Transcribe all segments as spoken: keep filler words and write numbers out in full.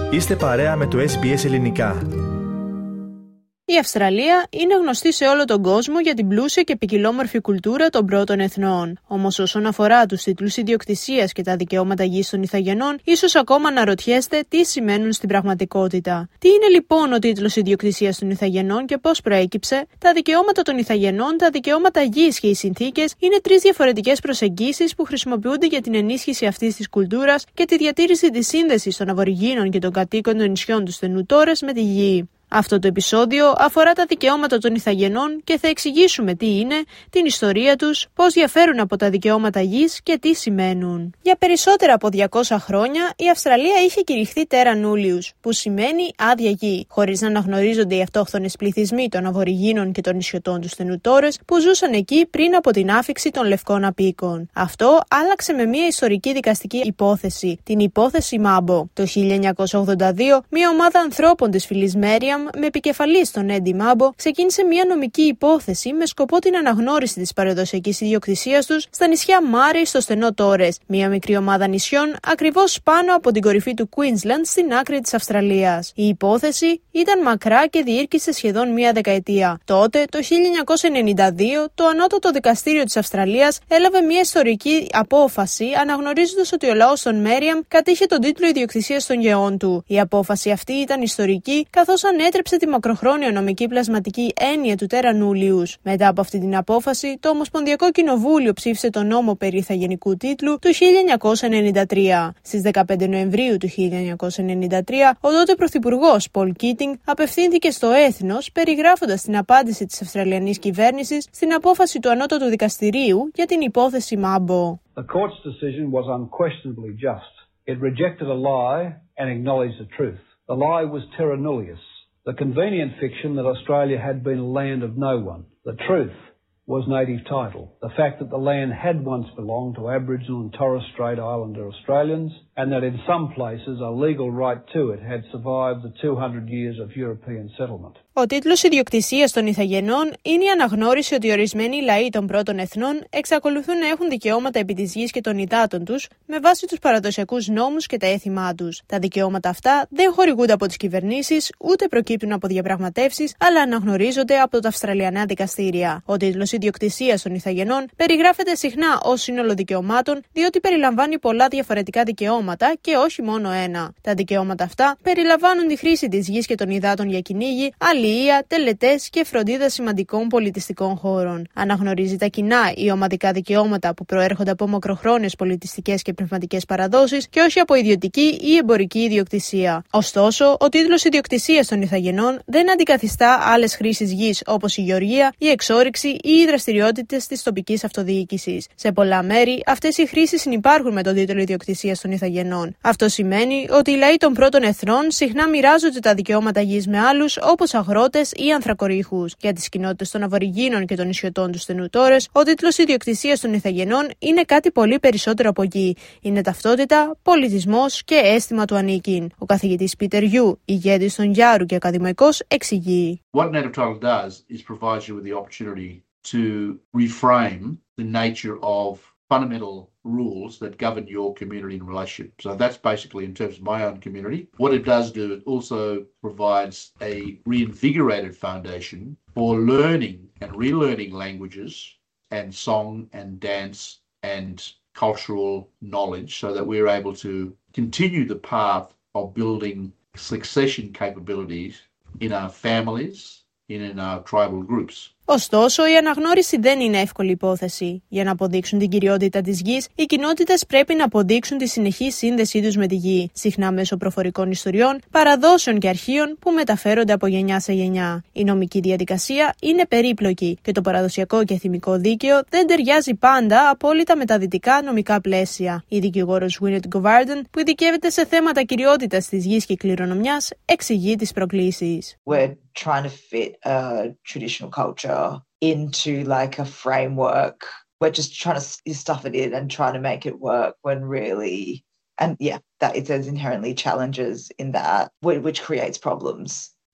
Είστε παρέα με το ες μπι ες Ελληνικά. Η Αυστραλία είναι γνωστή σε όλο τον κόσμο για την πλούσια και ποικιλόμορφη κουλτούρα των πρώτων εθνών. Όμως, όσον αφορά τους τίτλους ιδιοκτησίας και τα δικαιώματα γης των ηθαγενών, ίσως ακόμα αναρωτιέστε τι σημαίνουν στην πραγματικότητα. Τι είναι λοιπόν ο τίτλος ιδιοκτησίας των ηθαγενών και πώς προέκυψε? Τα δικαιώματα των ηθαγενών, τα δικαιώματα γης και οι συνθήκες είναι τρεις διαφορετικές προσεγγίσεις που χρησιμοποιούνται για την ενίσχυση αυτής της κουλτούρας και τη διατήρηση της σύνδεσης των Αβοριγίνων και των κατοίκων των νησιών του στενού Τόρες με τη γη. Αυτό το επεισόδιο αφορά τα δικαιώματα των ηθαγενών και θα εξηγήσουμε τι είναι, την ιστορία τους, πώς διαφέρουν από τα δικαιώματα γης και τι σημαίνουν. Για περισσότερα από διακόσια χρόνια η Αυστραλία είχε κηρυχθεί Terra Nullius, που σημαίνει άδεια γη, χωρίς να αναγνωρίζονται οι αυτόχθονες πληθυσμοί των Αβοριγίνων και των νησιωτών του στενού Τόρες που ζούσαν εκεί πριν από την άφιξη των λευκών απίκων. Αυτό άλλαξε με μια ιστορική δικαστική υπόθεση, την υπόθεση Μάμπο. Το χίλια εννιακόσια ογδόντα δύο, μια ομάδα ανθρώπων της φυλής Μέριαμ με επικεφαλής τον Έντι Μάμπο ξεκίνησε μια νομική υπόθεση με σκοπό την αναγνώριση της παραδοσιακής ιδιοκτησίας τους στα νησιά Μάρι στο στενό Τόρες, μια μικρή ομάδα νησιών ακριβώς πάνω από την κορυφή του Queensland στην άκρη της Αυστραλίας. Η υπόθεση ήταν μακρά και διήρκησε σχεδόν μία δεκαετία. Τότε, το χίλια εννιακόσια ενενήντα δύο, το Ανώτατο Δικαστήριο της Αυστραλίας έλαβε μια ιστορική απόφαση αναγνωρίζοντας ότι ο λαός των Μέριαμ κατήχε τον τίτλο ιδιοκτησίας των γεών του. Η απόφαση αυτή ήταν ιστορική, καθώς ανέτρεψε τη μακροχρόνια νομική πλασματική έννοια του Terra Nullius. Μετά από αυτή την απόφαση, το Ομοσπονδιακό Κοινοβούλιο ψήφισε τον νόμο περί ηθαγενικού τίτλου του χίλια εννιακόσια ενενήντα τρία. Στις δεκαπέντε Νοεμβρίου του χίλια εννιακόσια ενενήντα τρία, ο τότε πρωθυπουργός Πολ Κίτινγκ απευθύνθηκε στο έθνος περιγράφοντας την απάντηση της Αυστραλιανής κυβέρνησης στην απόφαση του Ανώτατου Δικαστηρίου για την υπόθεση Μάμπο. The court's decision was unquestionably just. It rejected a lie and acknowledged the truth. The lie was Terra Nullius, the convenient fiction that Australia had been a land of no one. The truth was native title. The fact that the land had once belonged to Aboriginal and Torres Strait Islander Australians, and that in some places a legal right to it had survived the two hundred years of European settlement. Ο τίτλος ιδιοκτησίας των ηθαγενών είναι η αναγνώριση ότι ορισμένοι λαοί των πρώτων εθνών εξακολουθούν να έχουν δικαιώματα επί της γης και των υδάτων τους με βάση τους παραδοσιακούς νόμους και τα έθιμά τους. Τα δικαιώματα αυτά δεν χορηγούνται από τις κυβερνήσεις, ούτε προκύπτουν από διαπραγματεύσεις, αλλά αναγνωρίζονται από τα Αυστραλιανά δικαστήρια. Ο τίτλος ιδιοκτησίας των ηθαγενών περιγράφεται συχνά ως σύνολο δικαιωμάτων, διότι περιλαμβάνει πολλά διαφορετικά δικαιώματα και όχι μόνο ένα. Τα δικαιώματα αυτά περιλαμβάνουν τη χρήση της γης και των υδάτων για κυνήγι, αλληλεία, τελετές και φροντίδα σημαντικών πολιτιστικών χώρων. Αναγνωρίζει τα κοινά ή ομαδικά δικαιώματα που προέρχονται από μακροχρόνιες πολιτιστικές και πνευματικές παραδόσεις και όχι από ιδιωτική ή εμπορική ιδιοκτησία. Ωστόσο, ο τίτλος ιδιοκτησίας των ηθαγενών δεν αντικαθιστά άλλες χρήσεις γης όπως η γεωργία, η εξόρυξη ή οι δραστηριότητες της τοπικής αυτοδιοίκησης. Σε πολλά μέρη, αυτές οι χρήσεις συνυπάρχουν με τον τίτλο ιδιοκτησίας των ηθαγενών. Αυτό σημαίνει ότι οι λαοί των πρώτων εθνών συχνά μοιράζονται τα δικαιώματα γης με άλλους, όπως αγρότες ή ανθρακορίχους. Για τις κοινότητες των Αβοριγίνων και των νησιωτών του στενού Τόρες, ο τίτλος ιδιοκτησίας των ηθαγενών είναι κάτι πολύ περισσότερο από γη. Είναι ταυτότητα, πολιτισμός και αίσθημα του ανήκειν. Ο καθηγητής Πίτερ Γιου, ηγέτης των Γιάρου και ακαδημαϊκός, εξηγεί. What native title does is provide you with the opportunity to reframe the nature of fundamental rules that govern your community and relationship. So that's basically in terms of my own community. What it does do, it also provides a reinvigorated foundation for learning and relearning languages and song and dance and cultural knowledge so that we're able to continue the path of building succession capabilities in our families and in our tribal groups. Ωστόσο, η αναγνώριση δεν είναι εύκολη υπόθεση. Για να αποδείξουν την κυριότητα της γης, οι κοινότητες πρέπει να αποδείξουν τη συνεχή σύνδεσή τους με τη γη, συχνά μέσω προφορικών ιστοριών, παραδόσεων και αρχείων που μεταφέρονται από γενιά σε γενιά. Η νομική διαδικασία είναι περίπλοκη και το παραδοσιακό και εθιμικό δίκαιο δεν ταιριάζει πάντα απόλυτα με τα δυτικά νομικά πλαίσια. Η δικηγόρος Winnet Govardhan, που ειδικεύεται σε θέματα κυριότητας της γης και κληρονομιάς, εξηγεί τις προκλήσεις. Trying to fit a traditional culture into like a framework. We're just trying to stuff it in and trying to make it work when really, and yeah, that it there's inherently challenges in that, which creates problems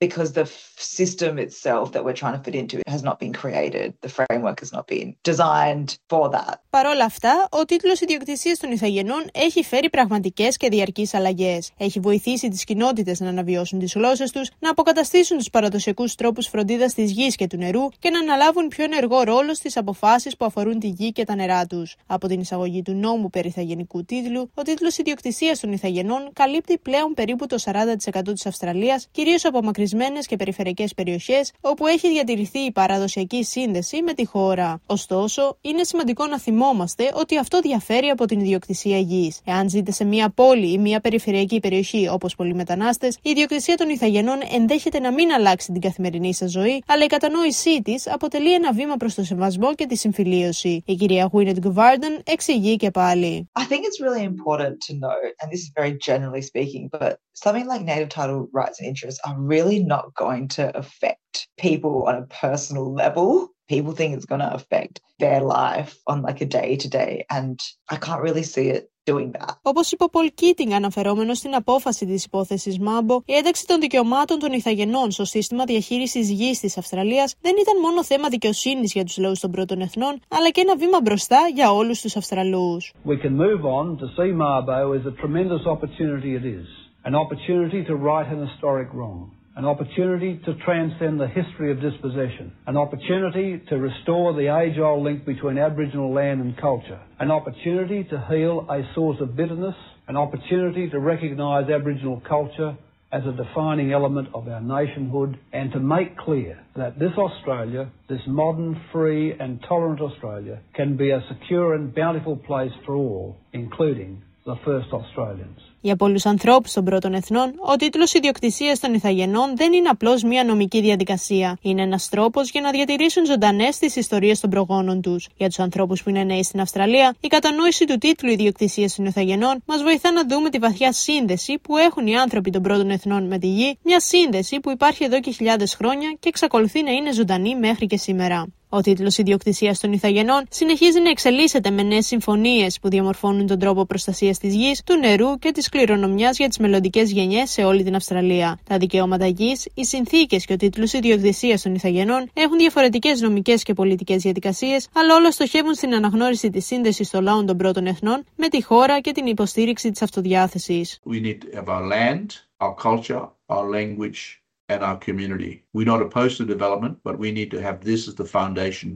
because the system itself that we're trying to fit into has not been created. The framework has not been designed for that. Παρ' όλα αυτά, ο τίτλος ιδιοκτησίας των Ιθαγενών έχει φέρει πραγματικές και διαρκείς αλλαγές. Έχει βοηθήσει τις κοινότητες να αναβιώσουν τις γλώσσες τους, να αποκαταστήσουν τους παραδοσιακούς τρόπους φροντίδας της γης και του νερού και να αναλάβουν πιο ενεργό ρόλο στις αποφάσεις που αφορούν τη γη και τα νερά τους. Από την εισαγωγή του νόμου περί ιθαγενικού τίτλου, ο τίτλος ιδιοκτησίας των Ιθαγενών καλύπτει πλέον περίπου το σαράντα τοις εκατό της Αυστραλίας, κυρίως από απομακρυσμένες και περιφερειακές περιοχές, όπου έχει διατηρηθεί η παραδοσιακή σύνδεση με τη χώρα. Ωστόσο, είναι σημαντικό να θυμόμαστε ότι αυτό διαφέρει από την ιδιοκτησία γης. Εάν ζείτε σε μια πόλη ή μια περιφερειακή περιοχή όπως πολλοί μετανάστες, η ιδιοκτησία των Ιθαγενών ενδέχεται να μην αλλάξει την καθημερινή σας ζωή, αλλά η κατανόησή της αποτελεί ένα βήμα προς το σεβασμό και τη συμφιλίωση. Η κυρία Gwyneth Govardhan εξηγεί και πάλι. I think it's really important to know, and this is very generally speaking, but something like native title rights and interests are really not going to affect people on a personal level. People think it's going to affect their life on like a day to day, and I can't really see it doing that. Όπως είπε ο Πολ Κίτινγκ αναφερόμενος στην απόφαση της υπόθεσης Μάμπο, η ένταξη των δικαιωμάτων των Ιθαγενών στο σύστημα διαχείρισης γης της Αυστραλίας δεν ήταν μόνο θέμα δικαιοσύνης για τους λαούς των πρώτων εθνών, αλλά και ένα βήμα μπροστά για όλους τους Αυστραλούς. We can move on to see Mabo as a tremendous opportunity it is. An opportunity to right an historic wrong. An opportunity to transcend the history of dispossession, an opportunity to restore the age-old link between Aboriginal land and culture, an opportunity to heal a source of bitterness, an opportunity to recognise Aboriginal culture as a defining element of our nationhood, and to make clear that this Australia, this modern, free and tolerant Australia, can be a secure and bountiful place for all, including the first Australians. Για πολλούς ανθρώπους των πρώτων εθνών, ο τίτλος ιδιοκτησίας των Ιθαγενών δεν είναι απλώς μια νομική διαδικασία. Είναι ένας τρόπος για να διατηρήσουν ζωντανές τις ιστορίες των προγόνων τους. Για τους ανθρώπους που είναι νέοι στην Αυστραλία, η κατανόηση του τίτλου ιδιοκτησίας των Ιθαγενών μας βοηθά να δούμε τη βαθιά σύνδεση που έχουν οι άνθρωποι των πρώτων εθνών με τη γη, μια σύνδεση που υπάρχει εδώ και χιλιάδες χρόνια και εξακολουθεί να είναι ζωντανή μέχρι και σήμερα. Ο τίτλος ιδιοκτησίας των Ιθαγενών συνεχίζει να εξελίσσεται με νέες συμφωνίες που διαμορφώνουν τον τρόπο προστασίας της γης, του νερού και της κληρονομιάς για τις μελλοντικές γενιές σε όλη την Αυστραλία. Τα δικαιώματα γης, οι συνθήκες και ο τίτλος ιδιοκτησίας των Ιθαγενών έχουν διαφορετικές νομικές και πολιτικές διαδικασίες, αλλά όλα στοχεύουν στην αναγνώριση της σύνδεσης των λαών των πρώτων εθνών με τη χώρα και την υποστήριξη της αυτοδιάθεσης. We need to have our land, our culture, our language and our community. We're not opposed to development, but we need to have this as the foundation.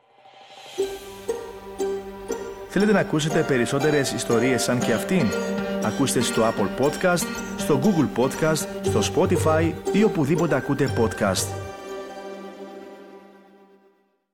Θέλετε να ακούσετε περισσότερες ιστορίες σαν και αυτήν? Ακούστε στο Apple Podcast, στο Google Podcast, στο Spotify ή οπουδήποτε ακούτε podcast.